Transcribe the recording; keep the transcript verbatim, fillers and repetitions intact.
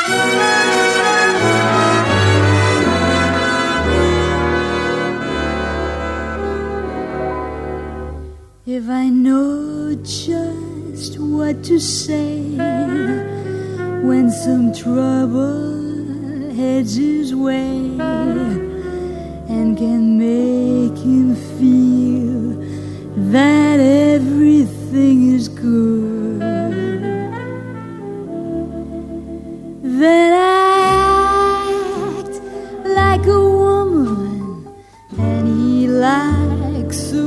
If I know just what to say when some trouble heads his way and can make him feel that everything is good, then I act like a woman and he likes a